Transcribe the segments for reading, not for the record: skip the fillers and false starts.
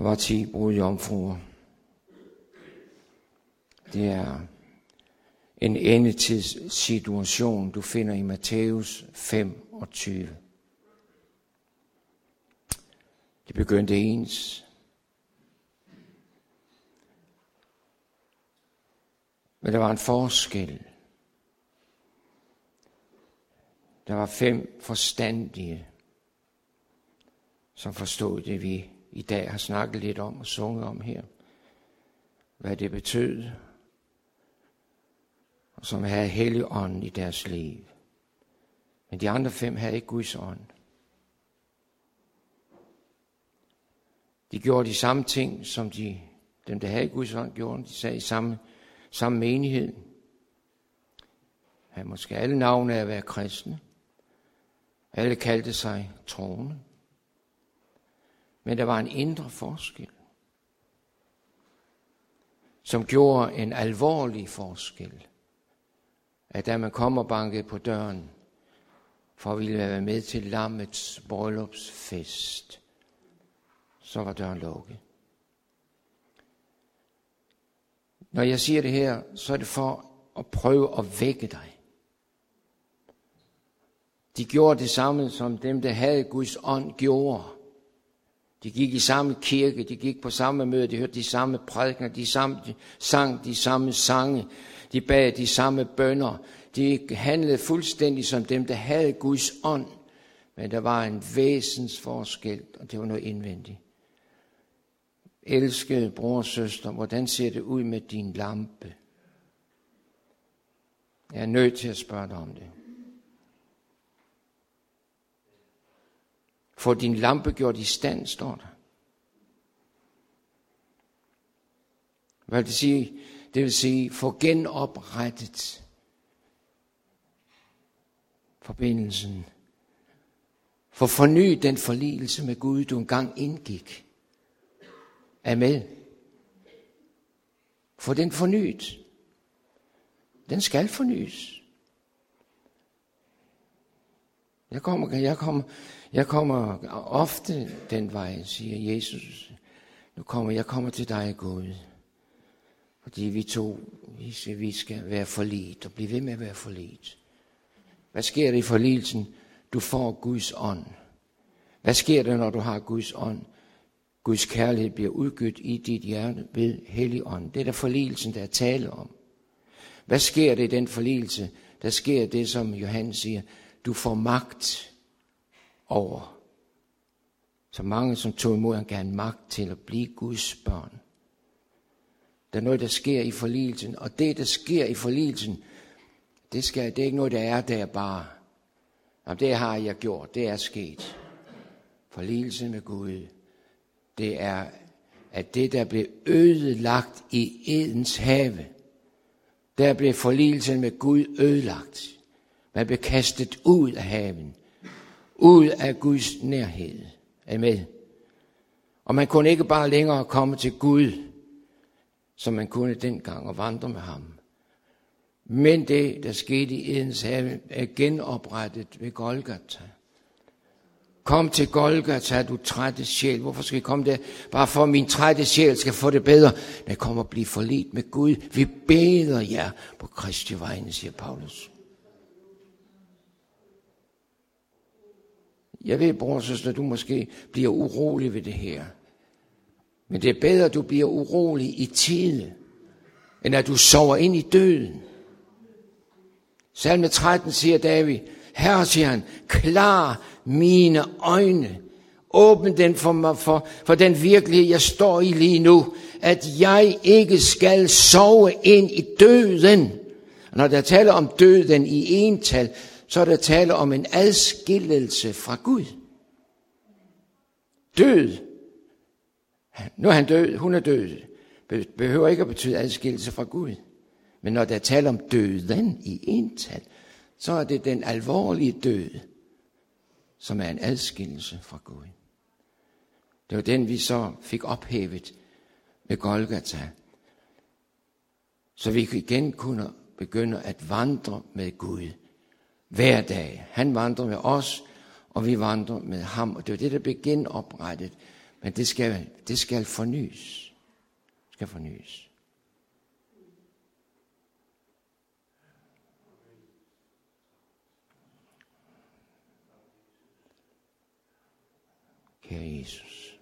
var 10 brudjomfruer. Det er en endetidssituation, du finder i Matthæus 25. Det begyndte ens. Men der var en forskel. Der var 5 forstandige, som forstod det, vi i dag har snakket lidt om og sunget om her. Hvad det betød, og som havde Helligånden i deres liv. Men de andre 5 havde ikke Guds ånd. De gjorde de samme ting, som dem der havde Guds ånd, gjorde. De sagde i samme menighed. Havde måske alle navne af at være kristne. Alle kaldte sig troende. Men der var en indre forskel, som gjorde en alvorlig forskel. At da man kom og bankede på døren, for at ville være med til lammets bryllupsfest, så var døren lukket. Når jeg siger det her, så er det for at prøve at vække dig. De gjorde det samme, som dem, der havde Guds ånd, gjorde. De gik i samme kirke, de gik på samme møde, de hørte de samme prædikener, de sang de samme sange, de bad de samme bønner. De handlede fuldstændig som dem, der havde Guds ånd. Men der var en væsensforskel, og det var noget indvendigt. Elskede bror og søster, hvordan ser det ud med din lampe? Jeg er nødt til at spørge dig om det. For din lampe gjort i stand, står der. Hvad vil det sige? Det vil sige, få genoprettet forbindelsen. For forny den forligelse med Gud, du engang indgik. Er med. For den fornyet. Den skal fornyes. Jeg kommer ofte den vej, siger Jesus. Jeg kommer til dig, Gud. Fordi vi skal være forlidt og blive ved med at være forlidt. Hvad sker der i forligelsen? Du får Guds ånd. Hvad sker der, når du har Guds ånd? Guds kærlighed bliver udgivet i dit hjerte ved Helligånden. Det er der forligelsen, der er tale om. Hvad sker der i den forligelse? Der sker det, som Johannes siger. Du får magt over. Så mange, som tog imod, han gerne magt til at blive Guds børn. Der er noget, der sker i forligelsen. Og det, der sker i forligelsen, det er ikke noget, der er der bare. Jamen, det har jeg gjort. Det er sket. Forligelsen med Gud. Det er, at det, der blev ødelagt i Edens have, der blev forligelsen med Gud ødelagt. Man blev kastet ud af haven. Ud af Guds nærhed. Er med? Og man kunne ikke bare længere komme til Gud, som man kunne dengang, og vandre med ham. Men det, der skete i Edens have, er genoprettet ved Golgata. Kom til Golgata, du trætte sjæl. Hvorfor skal I komme der? Bare for at min trætte sjæl skal få det bedre. Der kommer at blive forlidt med Gud. Vi beder jer på Kristi vegne, siger Paulus. Jeg ved, bror og søster, du måske bliver urolig ved det her. Men det er bedre, at du bliver urolig i tide, end at du sover ind i døden. Salme 13 siger David, Herre, siger han, klar mine øjne. Åbn den for mig, for den virkelighed, jeg står i lige nu. At jeg ikke skal sove ind i døden. Og når der taler om døden i ental, så er der tale om en adskillelse fra Gud. Død. Nu er han død, hun er død. Behøver ikke at betyde adskillelse fra Gud. Men når der taler om døden i ental, så er det den alvorlige død, som er en adskillelse fra Gud. Det var den, vi så fik ophævet med Golgata. Så vi igen kunne begynde at vandre med Gud hver dag. Han vandrer med os, og vi vandrer med ham. Og det var det, der blev genoprettet Men det skal fornyes. Det skal fornyes. Kære Jesus.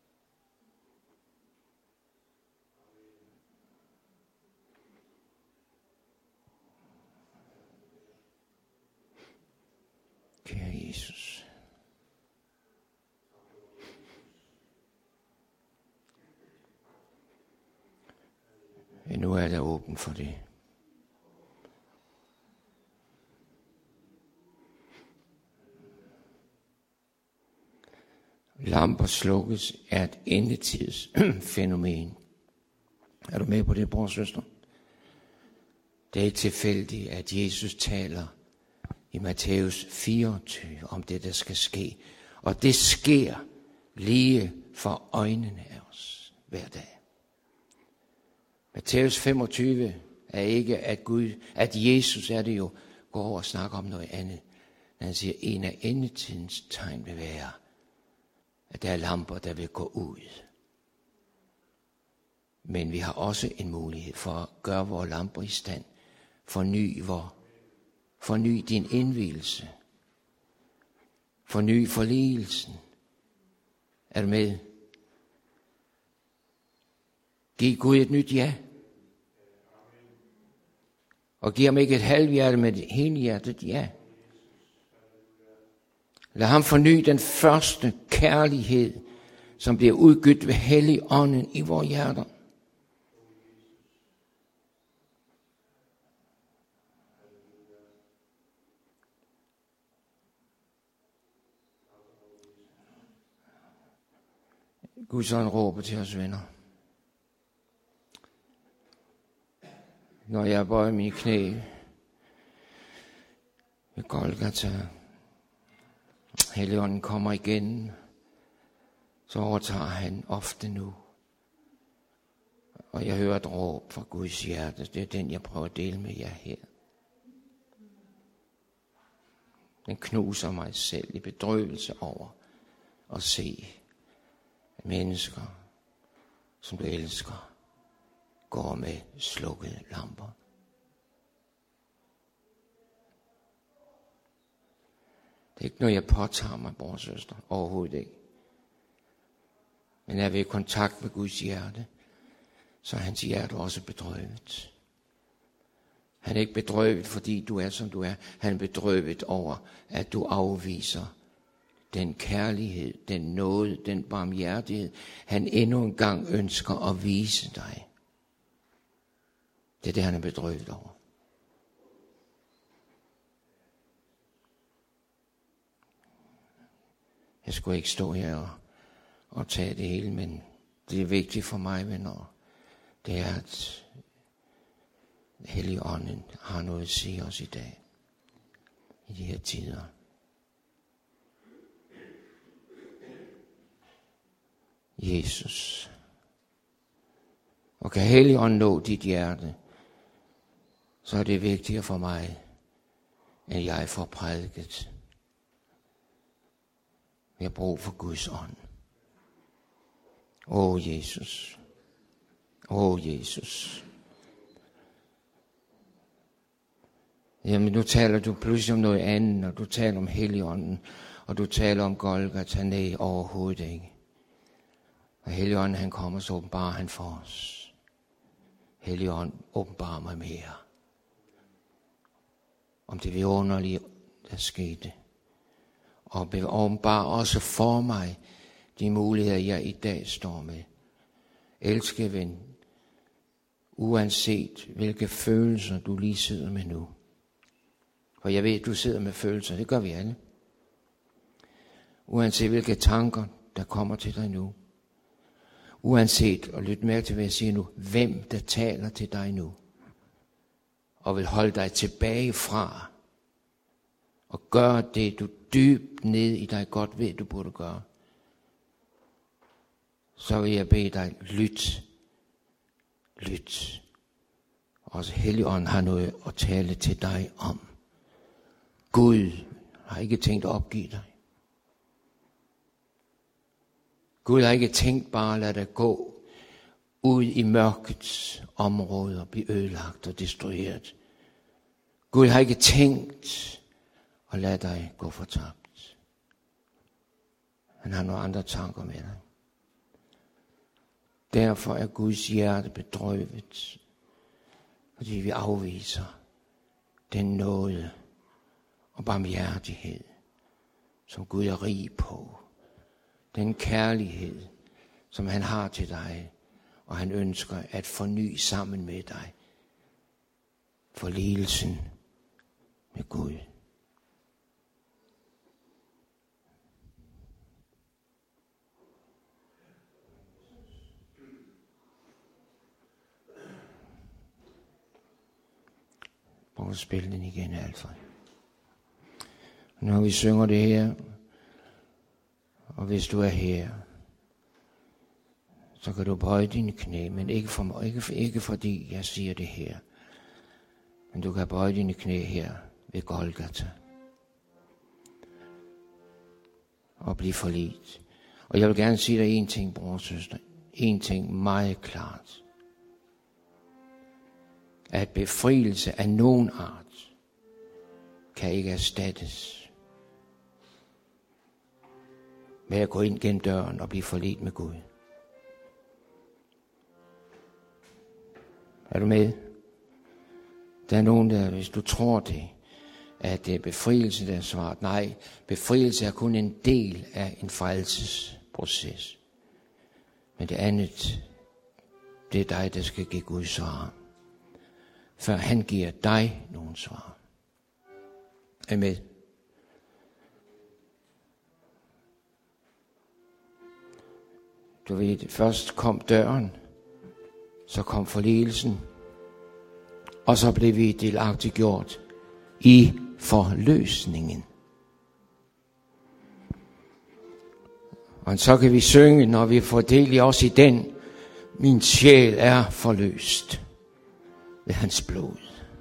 Kære Jesus. Nu er der åben for det. Lamper slukkes er et endetidsfænomen. Er du med på det, bror og søster? Det er ikke tilfældigt, at Jesus taler i Matthæus 24 om det, der skal ske. Og det sker lige for øjnene af os hver dag. Matthæus 25 er ikke, at Jesus er det jo, går over og snakker om noget andet. Han siger, en af endetidens tegn vil være, at der er lamper, der vil gå ud. Men vi har også en mulighed for at gøre vores lamper i stand. Forny din indvielse. Forny forligelsen. Er du med? Giv Gud et nyt ja. Og giv ham ikke et halvhjerte, men et helhjertet ja. Lad ham forny den første kærlighed, som bliver udgydt ved Helligånden i vores hjerter. Guds ånd råber til os, venner. Når jeg bøjer mine knæ ved Golgata, Helligånden kommer igen, så overtager han ofte nu. Og jeg hører et råb fra Guds hjerte. Det er den, jeg prøver at dele med jer her. Den knuser mig selv i bedrøvelse over at se mennesker, som du elsker, går med slukkede lamper. Det er ikke noget, jeg påtager mig, bror og søster. Overhovedet ikke. Men er vi i kontakt med Guds hjerte, så er hans hjerte også bedrøvet. Han er ikke bedrøvet, fordi du er, som du er. Han er bedrøvet over, at du afviser den kærlighed, den nåde, den barmhjertighed, han endnu en gang ønsker at vise dig. Det er det, han er bedrøvet over. Jeg skulle ikke stå her og tage det hele, men det er vigtigt for mig, venner. Det er, at Helligånden har noget at sige os i dag, i de her tider. Jesus. Og kan Helligånden nå dit hjerte, så er det vigtigere for mig, at jeg får prædiket. Vi har brug for Guds ånd. Jesus. Jesus. Jamen, nu taler du pludselig om noget andet, og du taler om Helligånden, og du taler om Golgata. Nej, overhovedet ikke. Og Helligånden, han kommer, så åbenbarer han for os. Helligånden, åbenbarer mig mere. Om det vidunderlige, der skete. Og åbenbarer også for mig de muligheder, jeg i dag står med. Elske ven, uanset hvilke følelser du lige sidder med nu. For jeg ved, at du sidder med følelser, det gør vi alle. Uanset hvilke tanker, der kommer til dig nu. Uanset, og lyt mærke til, hvad jeg siger nu, hvem der taler til dig nu. Og vil holde dig tilbage fra. Og gøre det, du dybt ned i dig godt ved, du burde gøre. Så vil jeg bede dig, lyt. Også Helligånden har noget at tale til dig om. Gud har ikke tænkt at opgive dig. Gud har ikke tænkt bare at lade dig gå ud i mørkets område og blive ødelagt og destrueret. Gud har ikke tænkt at lade dig gå fortabt. Han har nogle andre tanker med dig. Derfor er Guds hjerte bedrøvet, fordi vi afviser den nåde og barmhjertighed, som Gud er rig på. Den kærlighed, som han har til dig, og han ønsker at forny sammen med dig. Forligelsen med Gud. Prøv at spille den igen, Alfred. Når vi synger det her, og hvis du er her, så kan du bøje dine knæ, men ikke for mig, ikke fordi jeg siger det her. Men du kan bøje dine knæ her ved Golgata. Og blive forlidt. Og jeg vil gerne sige dig en ting, bror og søster. En ting meget klart. At befrielse af nogen art kan ikke erstattes med at gå ind gennem døren og blive forlidt med Gud. Er du med? Der er nogen der, hvis du tror det, at det er befrielse, der er svaret. Nej, befrielse er kun en del af en frelsesproces. Men det andet, det er dig, der skal give Gud svar. Før han giver dig nogle svar. Er med? Du ved, først kom døren, så kom forligelsen, og så blev vi delagtiggjort i forløsningen. Og så kan vi synge, når vi får del i os i den, min sjæl er forløst ved hans blod.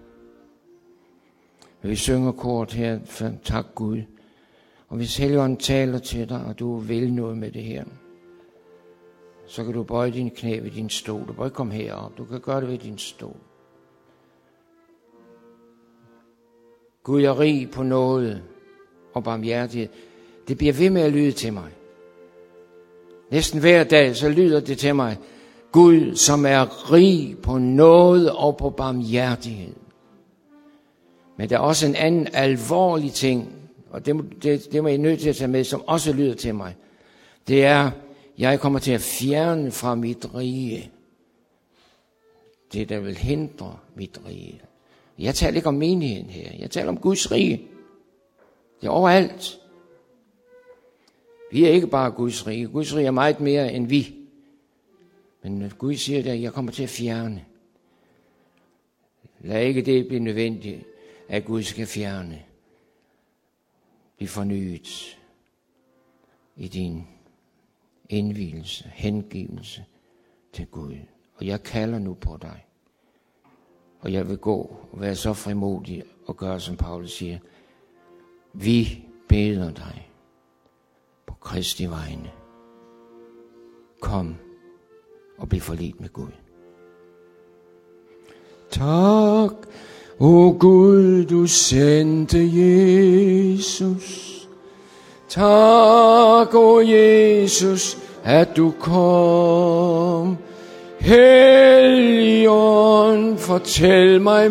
Vi synger kort her, tak Gud. Og hvis Helligånden taler til dig, og du vil noget med det her, så kan du bøje dine knæ ved din stol. Du må ikke komme herop, du kan gøre det ved din stol. Gud er rig på noget og barmhjertighed. Det bliver ved med at lyde til mig. Næsten hver dag, så lyder det til mig. Gud, som er rig på noget og på barmhjertighed. Men der er også en anden alvorlig ting, og det må jeg nødt til at tage med, som også lyder til mig. Det er, jeg kommer til at fjerne fra mit rige det, der vil hindre mit rige. Jeg taler ikke om menigheden her. Jeg taler om Guds rige. Det er overalt. Vi er ikke bare Guds rige. Guds rige er meget mere end vi. Men Gud siger, at jeg kommer til at fjerne. Lad ikke det blive nødvendigt, at Gud skal fjerne. Bliv fornyet i din indvielse, hengivelse til Gud. Og jeg kalder nu på dig. Og jeg vil gå og være så frimodig og gøre, som Paulus siger. Vi beder dig på Kristi vegne. Kom og bliv forlidt med Gud. Tak, o Gud, du sendte Jesus. Tak, o Jesus, at du kom. Helligånd, fortæl mig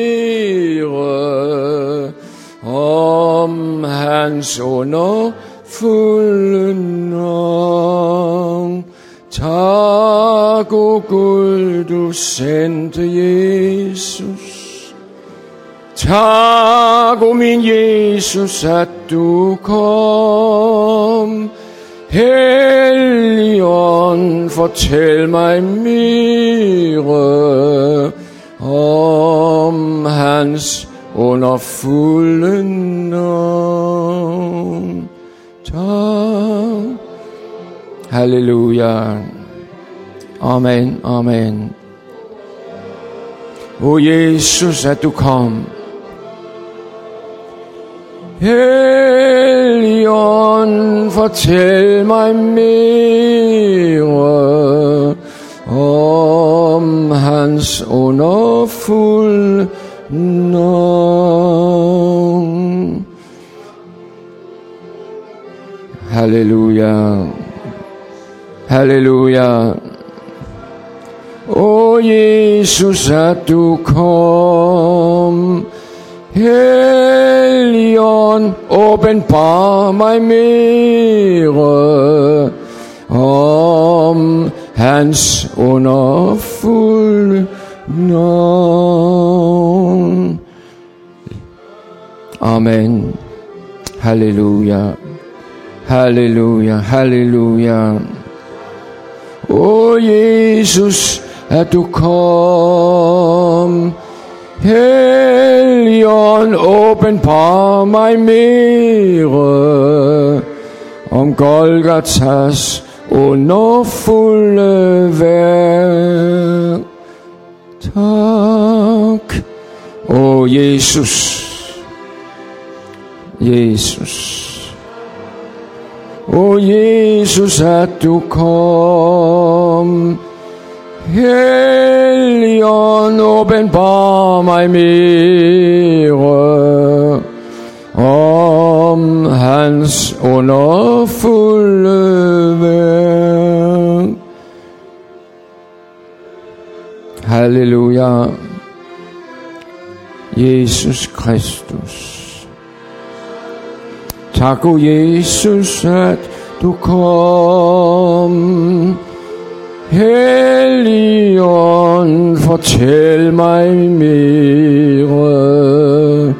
mere om hans underfulde navn. Tak, o Gud, du sendte Jesus. Tak, o min Jesus, at du kom. Helligånd, fortæl mig mere om hans underfulde navn. Tak. Halleluja. Amen, amen. O Jesus, at du kom. Helligånd, Helligånd, fortæl mig mere om hans underfulde navn. Halleluja. Halleluja. O Jesus, at du kom. Helligånd, åbenbar mig mere om hans underfulde navn. Amen. Halleluja. Halleluja. Halleluja. O Jesus, at du kom. Helligånd, åbenbar mig mere om Golgatas underfulde værk. Tak, o Jesus, Jesus. O Jesus, at du kom. Helligånd, åbenbar mig mere om hans underfulde værk. Halleluja. Jesus Kristus. Tak, o Jesus, at du kom. Helligånd, fortæl mig mere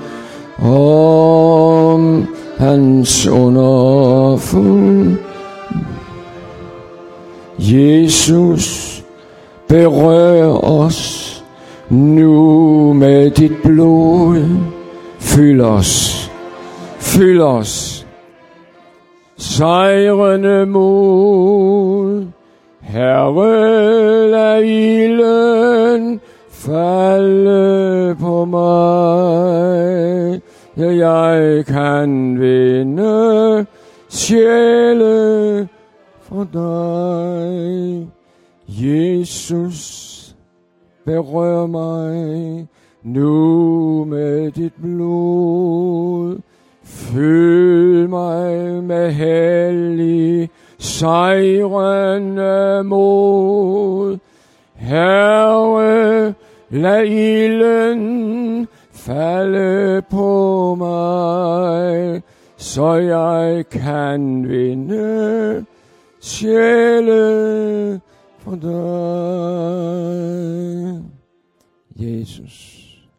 om hans underfulde. Jesus, berør os nu med dit blod. Fyld os, fyld os, sejrende mod. Herre, lad ilden falde på mig, ja, jeg kan vinde sjæle for dig. Jesus, berør mig nu med dit blod. Fyld mig med hellig sejrende mod. Herre, lad ilden falde på mig, så jeg kan vinde sjæle for dig. Jesus.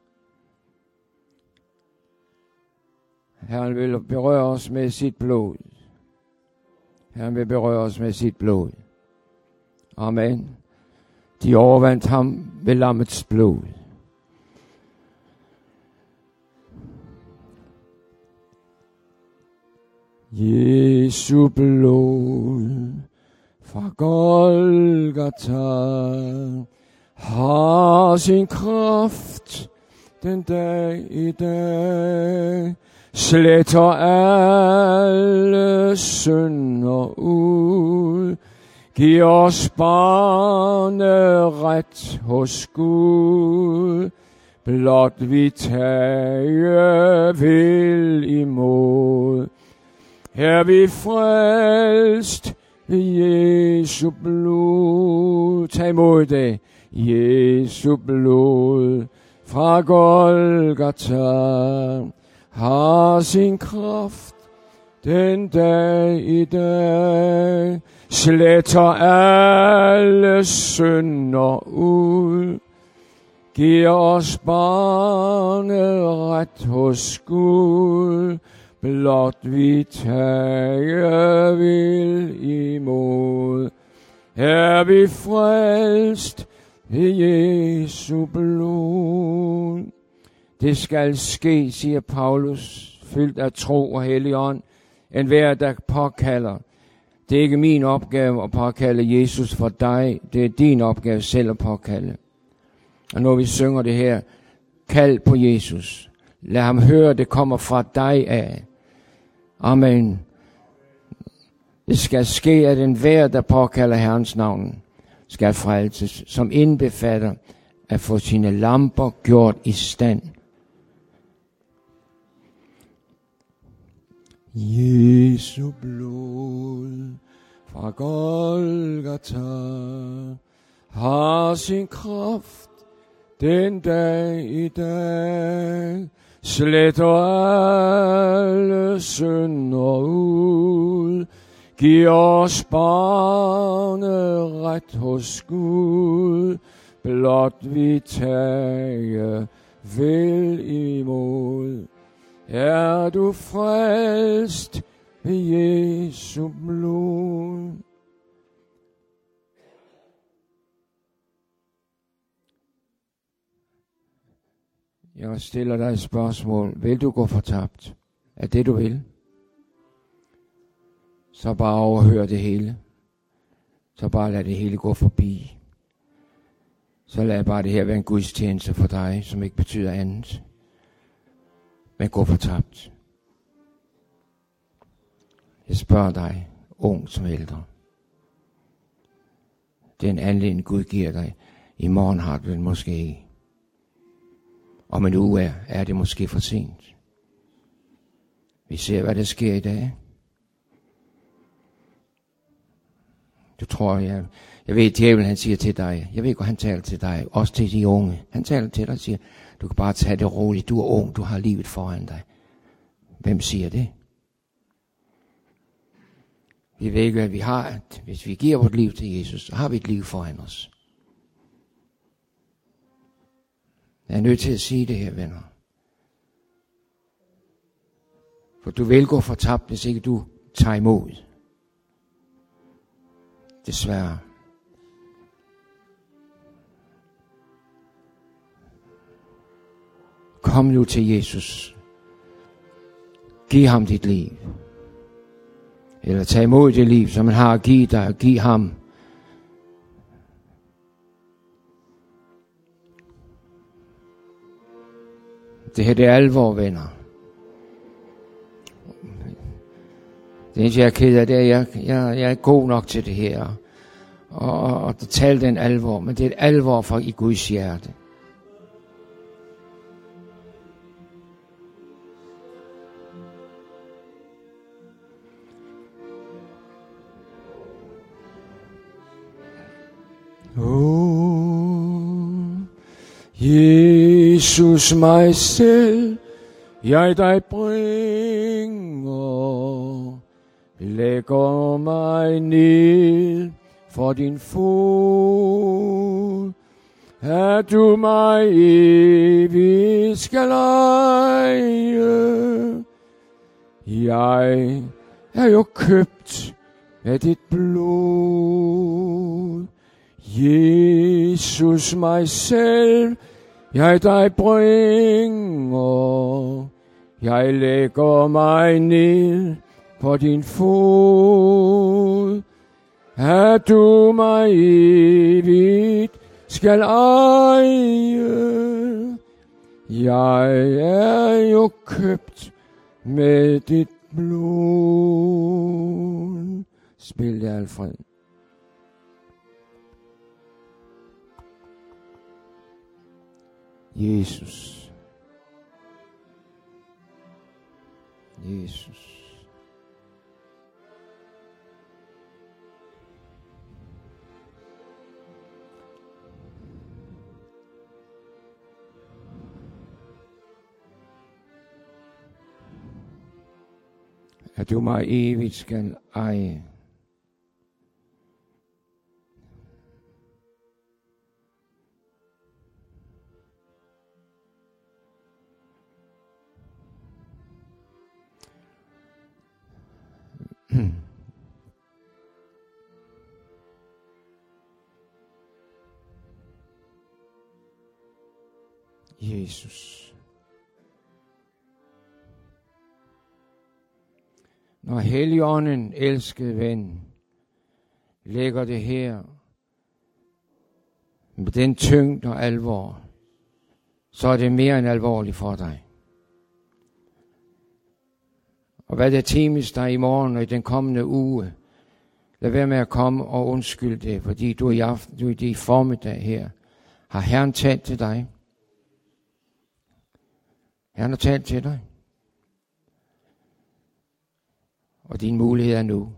Herren vil berøre os med sit blod. Herren vil berøre os med sit blod. Amen. De overvandt ham ved lammets blod. Jesu blod fra Golgata har sin kraft den dag i dag. Sletter alle synder ud. Giv os barneret hos Gud. Blot vi tage vil imod. Her vi frelst ved Jesu blod. Tag imod det. Jesu blod fra Golgata har sin kraft den dag i dag. Sletter alle synder ud. Giv os barneret hos Gud. Blot vi tage vil imod. Her vi frelst ved Jesu blod. Det skal ske, siger Paulus, fyldt af tro og helligånd, enhver der påkalder. Det er ikke min opgave at påkalde Jesus for dig, det er din opgave selv at påkalde. Og når vi synger det her, kald på Jesus. Lad ham høre, det kommer fra dig af. Amen. Det skal ske, at enhver, der påkalder Herrens navn, skal frelses, som indbefatter at få sine lamper gjort i stand. Jesu blod fra Golgata har sin kraft den dag i dag, sletter alle synder ud, giv os barneret hos Gud, blot vi tage vel imod. Er du frelst ved Jesu blod? Jeg stiller dig et spørgsmål. Vil du gå fortabt? Er det du vil? Så bare overhør det hele. Så bare lad det hele gå forbi. Så lad bare det her være en gudstjeneste for dig, som ikke betyder andet. Men gå fortabt. Jeg spørger dig, ung som ældre. Det er en anledning, Gud giver dig. I morgen har du den måske ikke. Om en uge er det måske for sent. Vi ser, hvad der sker i dag. Du tror, jeg ved, at djævlen han siger til dig. Jeg ved godt, han taler til dig. Også til de unge. Han taler til dig og siger, du kan bare tage det roligt. Du er ung, du har livet foran dig. Hvem siger det? Vi ved ikke, hvad vi har. Hvis vi giver vores liv til Jesus, så har vi et liv foran os. Jeg er nødt til at sige det her, venner. For du vil gå fortabt, hvis ikke du tager imod. Desværre. Kom nu til Jesus. Giv ham dit liv. Eller tag imod det liv, som han har at give dig, og giv ham. Det her, det er alvor, venner. Det eneste, jeg er ked af, det er, at jeg er god nok til det her. Og det taler den alvor, men det er et alvor fra i Guds hjerte. Jesus, mig selv, jeg dig bringer, lægger mig ned for din fod, at du mig evigt skal eje. Jeg er jo købt med dit blod. Jesus, mig selv, jeg dig bringer, jeg lægger mig ned på din fod, at du mig evigt skal eje. Jeg er jo købt med dit blod. Spil det, Alfred. Jesus. Jesus. At du mig evigt skal eje. Jesus. Når Helligånden, elskede ven, lægger det her med den tyngde og alvor, så er det mere end alvorligt for dig. Og hvad der times der i morgen og i den kommende uge, lad være med at komme og undskylde det, fordi du i aften, du i formiddag her, har Herren talt til dig. Herren har talt til dig. Og din mulighed er nu.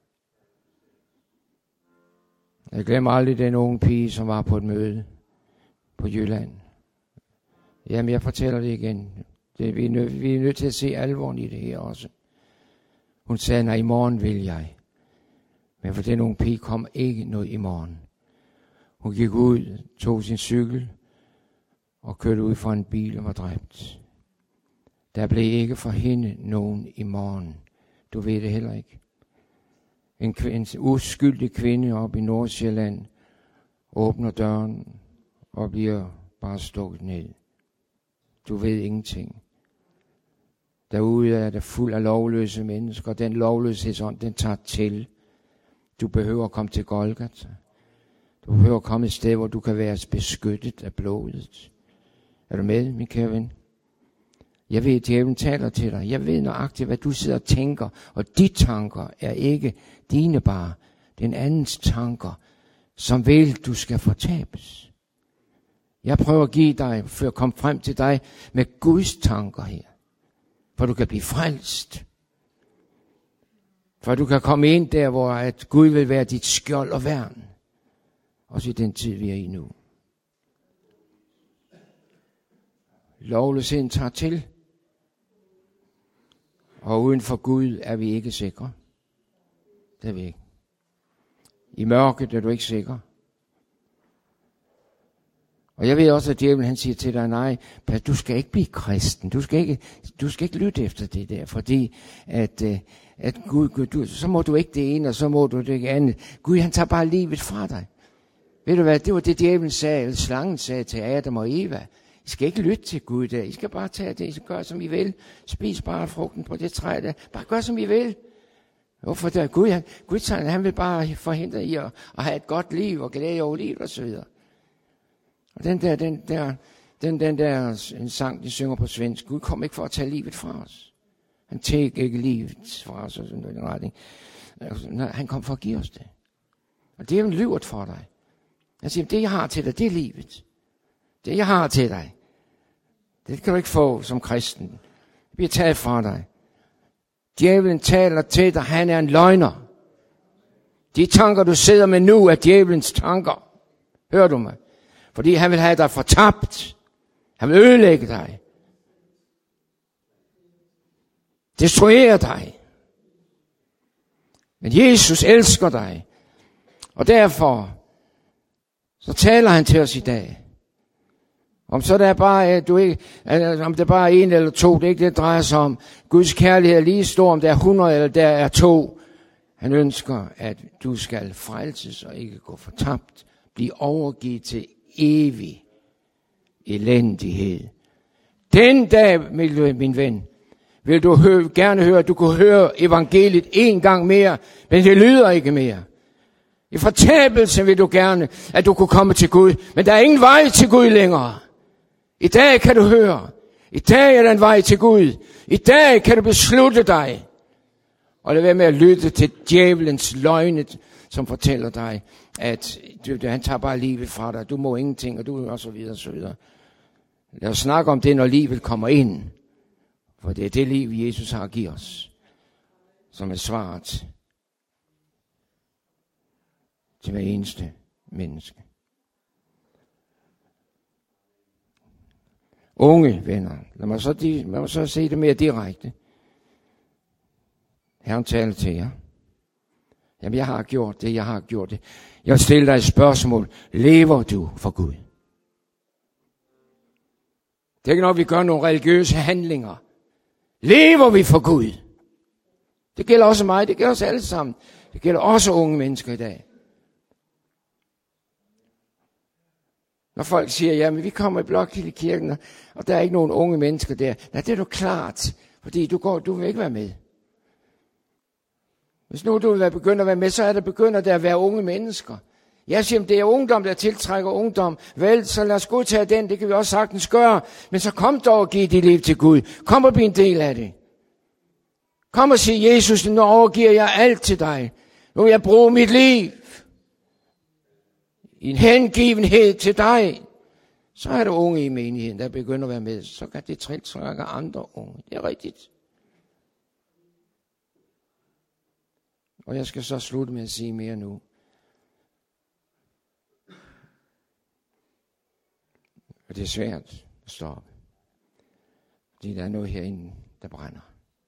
Jeg glemmer aldrig den unge pige, som var på et møde på Jylland. Jamen, jeg fortæller det igen. Vi er nødt til at se alvoren i det her også. Hun sagde, nej, i morgen vil jeg. Men for den unge pige kom ikke noget i morgen. Hun gik ud, tog sin cykel og kørte ud fra en bil og var dræbt. Der blev ikke for hende nogen i morgen. Du ved det heller ikke. En uskyldig kvinde oppe i Nordsjælland åbner døren og bliver bare stukket ned. Du ved ingenting. Derude er der fuld af lovløse mennesker, og den lovløshedsånd, den tager til. Du behøver at komme til Golgata. Du behøver at komme et sted, hvor du kan være beskyttet af blodet. Er du med, min kære ven? Jeg ved, at djævlen taler til dig. Jeg ved nøjagtigt, hvad du sidder og tænker. Og de tanker er ikke dine bare. Den andens tanker, som vil, du skal fortabes. Jeg prøver at give dig, for at komme frem til dig med Guds tanker her. For du kan blive frelst. For du kan komme ind der, hvor at Gud vil være dit skjold og værn. Også i den tid, vi er i nu. Lovløsheden tager til. Og uden for Gud er vi ikke sikre. Det er vi ikke. I mørket er du ikke sikker. Og jeg ved også, at djævlen han siger til dig, nej, du skal ikke blive kristen. Du skal ikke lytte efter det der, fordi at Gud, så må du ikke det ene, og så må du det andet. Gud, han tager bare livet fra dig. Ved du hvad, det var det djævlen sagde, eller slangen sagde til Adam og Eva. I skal ikke lytte til Gud der. I skal bare tage det, I skal gøre som I vil. Spis bare frugten på det træ der. Bare gør som I vil. Hvorfor der? Gud han vil bare forhindre I at have et godt liv og glæde over livet og så videre. Og den der en sang, de synger på svensk. Gud kom ikke for at tage livet fra os. Han tæk ikke livet fra os og sådan noget i den retning. Han kom for at give os det. Og det er jo lyvet for dig. Han siger, det jeg har til dig, det er livet. Det jeg har til dig, det kan du ikke få som kristen. Det bliver taget fra dig. Djævlen taler til dig, han er en løgner. De tanker, du sidder med nu, er djævelens tanker. Hører du mig? Fordi han vil have dig fortabt. Han vil ødelægge dig. Destruere dig. Men Jesus elsker dig. Og derfor, så taler han til os i dag. Om så der bare om det bare er en eller to, det er ikke det, drejer sig om. Guds kærlighed er lige stor, om der er 100 eller der er 2. Han ønsker, at du skal frelses og ikke gå fortabt. Blive overgivet til evig elendighed. Den dag, min ven, vil du gerne høre, at du kunne høre evangeliet en gang mere, men det lyder ikke mere. I fortabelse vil du gerne, at du kunne komme til Gud, men der er ingen vej til Gud længere. I dag kan du høre. I dag er der en vej til Gud. I dag kan du beslutte dig. Og lad være med at lytte til djævelens løgne, som fortæller dig, at han tager bare livet fra dig. Du må ingenting, og du og så videre, og så videre. Lad os snakke om det, når livet kommer ind. For det er det liv, Jesus har givet os, som er svaret til hver eneste menneske. Unge venner, lad mig så se det mere direkte. Herren taler til jer. Jamen, jeg har gjort det, jeg har gjort det. Jeg stiller dig et spørgsmål. Lever du for Gud? Det er ikke nok, vi gør nogle religiøse handlinger. Lever vi for Gud? Det gælder også mig, det gælder os alle sammen. Det gælder også unge mennesker i dag. Når folk siger, jamen vi kommer i Blokhildekirken, og der er ikke nogen unge mennesker der. Nej, det er jo klart, fordi du vil ikke være med. Hvis nu du vil begynde at være med, så er der begynder der at være unge mennesker. Jeg siger, det er ungdom, der tiltrækker ungdom. Vel, så lad os godtage den, det kan vi også sagtens gøre. Men så kom dog og giv dit liv til Gud. Kom og bliv en del af det. Kom og sig, Jesus, nu overgiver jeg alt til dig. Nu vil jeg bruge mit liv i en hengivenhed til dig. Så er der unge i menigheden, der begynder at være med. Så kan det tiltrække andre unge. Det er rigtigt. Og jeg skal så slutte med at sige mere nu. Og det er svært at stoppe. Fordi der er noget herinde, der brænder.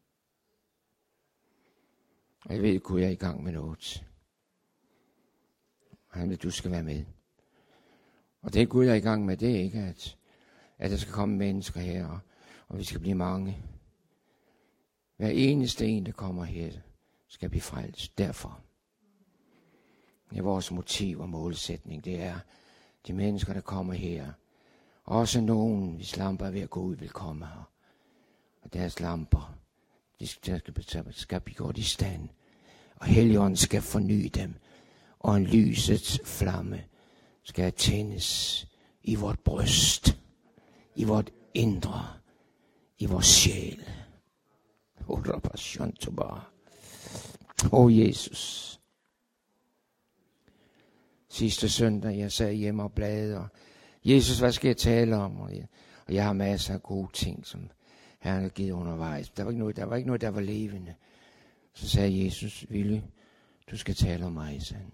Og jeg ved, at Gud er i gang med noget. Han vil, du skal være med. Og det Gud er i gang med, det er ikke, at der skal komme mennesker her, og vi skal blive mange. Hver eneste en, der kommer her, skal blive frelst. Derfor er vores motiv og målsætning, det er de mennesker, der kommer her. Også nogen, hvis lamper er ved at gå ud, vil komme her. Og deres lamper, de skal blive gjort i stand. Og Helligånden skal forny dem. Og en lysets flamme skal tændes i vort bryst, i vort indre, i vores sjæl. Jesus. Sidste søndag, jeg sad hjemme og bladede, og Jesus, hvad skal jeg tale om? Og jeg har masser af gode ting, som Herren har givet undervejs. Der var ikke noget, der var levende. Så sagde Jesus, Willy, du skal tale om mig, sagde.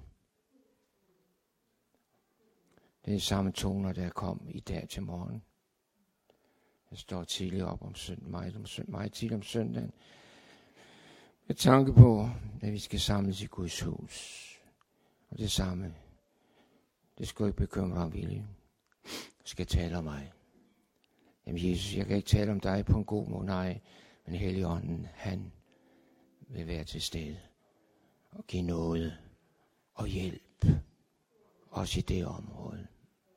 Det er samme toner, der kom i dag til morgen. Jeg står tidligere op om meget tidligere om søndagen. Med tanke på, at vi skal samles i Guds hus. Og det samme, det skal ikke bekymre ham, Willy. Du skal tale om mig. Jamen Jesus, jeg kan ikke tale om dig på en god måde, nej. Men Helligånden, han vil være til stede. Og give noget og hjælp. Også i det område.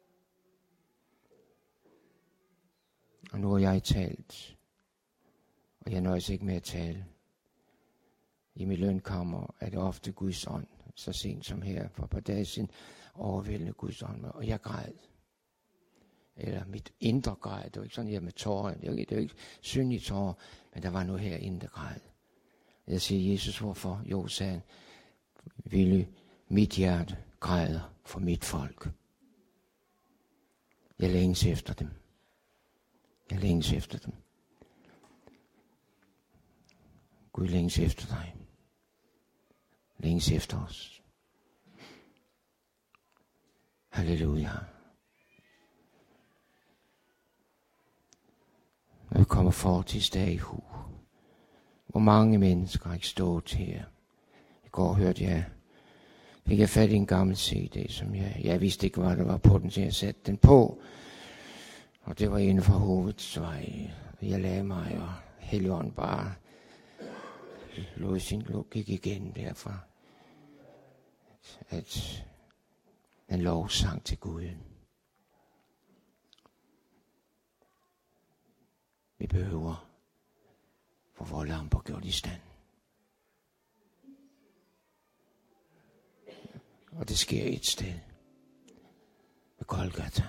Og nu har jeg talt. Og jeg nøjes ikke med at tale. I mit lønkammer er det ofte Guds ånd. Så sent som her for et par dage siden. Overvældende Guds ånd. Og jeg græd. Eller mit indre græd. Det var ikke sådan, jeg med tårer. Det var ikke synlige tårer. Men der var noget herinde, der græd. Jeg siger, Jesus, hvorfor? Jo, sagde han. Willy, mit hjerte græder for mit folk. Jeg længes efter dem. Jeg længes efter dem. Gud længes efter dig. Længes efter os. Halleluja. Når vi kommer fortidsdag i hu. Hvor mange mennesker har ikke stået her. I går hørte jeg, fik jeg fat i en gammel CD, som jeg vidste ikke, hvad der var på den, så jeg satte den på. Og det var inden for hovedsvej. Jeg lagde mig, og Helligånden bare lod sin logik igen derfra. At en lovsang til Gud. Vi behøver for vores lamper gjort i stand. Og det sker et sted. Ved Golgata.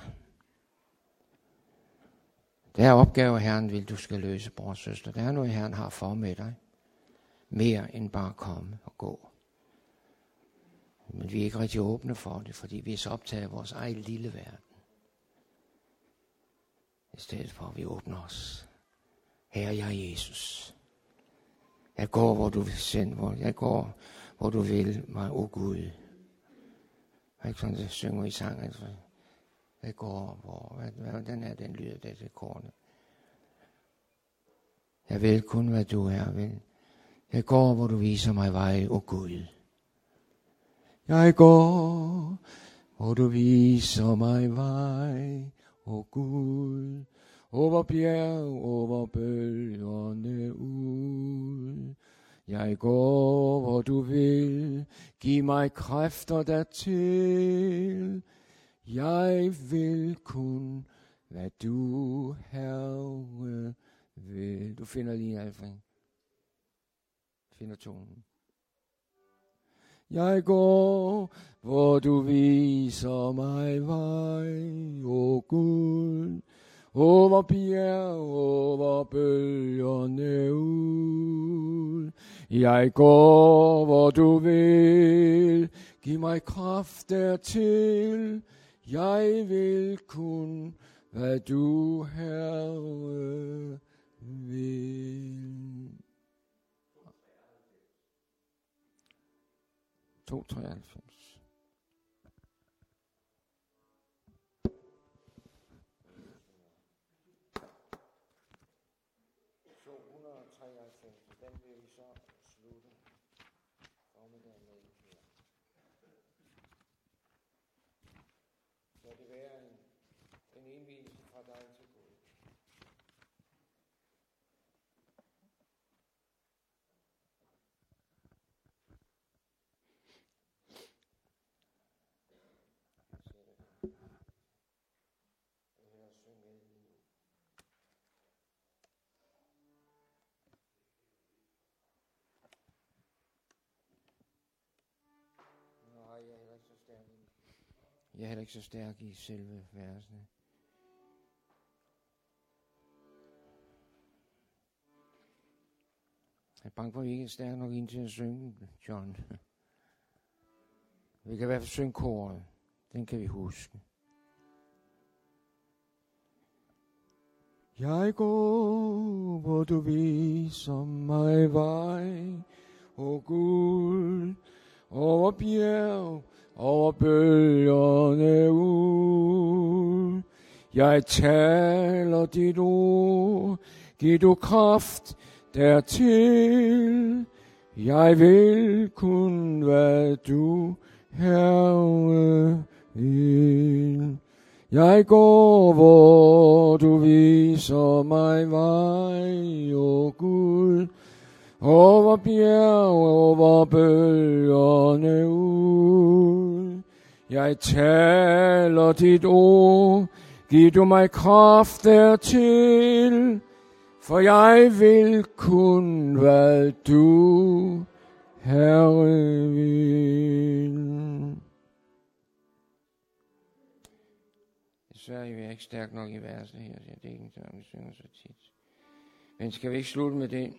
Der er opgaver, Herren vil, du skal løse, bror og søster. Der er noget, Herren har for med dig. Mere end bare komme og gå. Men vi er ikke rigtig åbne for det, fordi vi er så optaget af vores egen lille verden. I stedet for, at vi åbner os. Herre, jeg er Jesus. Jeg går, hvor du vil sende. Jeg går, hvor du vil mig, o Gud. Og ikke sådan, at jeg synger i sang. Altså. Jeg går, hvordan er den lyd, der til kornet? Jeg vil kun, hvad du er, vel. Jeg går, hvor du viser mig vej, o Gud. Jeg går, hvor du viser mig vej, o Gud. Over bjerg, over bølgerne ud. Jeg går, hvor du vil, giv mig kræfter dertil. Jeg vil kun, hvad du, Herre, vil. Du finder lige, Alfred. Finder tonen. Jeg går, hvor du viser mig vej, o Gud. over bjerg, over bølgerne ud. Jeg går, hvor du vil, giv mig kraft dertil. Jeg vil kun, hvad du, Herre, vil. 293. Den vil vi så slutte formiddagen med her. Lad det være en indvielse fra dig til Gud. Jeg er heller ikke så stærk i selve versene. Jeg er bange for, at vi ikke er stærke nok ind til at synge, John. Vi kan i hvert fald synge koret. Den kan vi huske. Jeg går, hvor du viser mig vej, o Gud, over bjerg, over bølgerne ud. Jeg taler dit ord, giv du kraft dertil. Jeg vil kun, hvad du, Herre, vil. Jeg går, hvor du viser mig vej, o Gud, over bjerg, over bølgerne ud. Jeg taler dit ord, giv du mig kraft dertil, for jeg vil kun, hvad du, Herre, vil. Så er jeg ikke stærk nok i verset her, så det er ikke sådan, vi synger så tit. Men skal vi ikke slutte med det?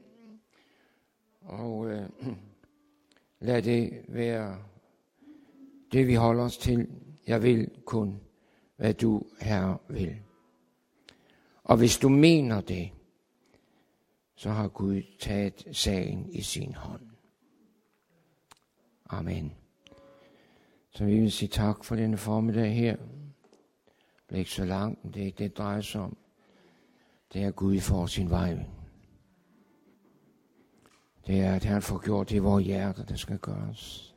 Og lad det være det, vi holder os til. Jeg vil kun, hvad du, Herre, vil. Og hvis du mener det, så har Gud taget sagen i sin hånd. Amen. Så vi vil sige tak for denne formiddag her. Det er ikke så langt, men det er ikke det, drejer sig om. Det er, at Gud får sin vej. Det er, at han får gjort det i vores hjerter, der skal gøres.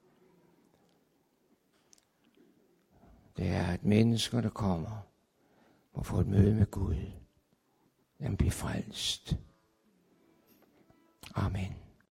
Det er, at mennesker, der kommer, må få et møde med Gud. Den bliver frelst. Amen.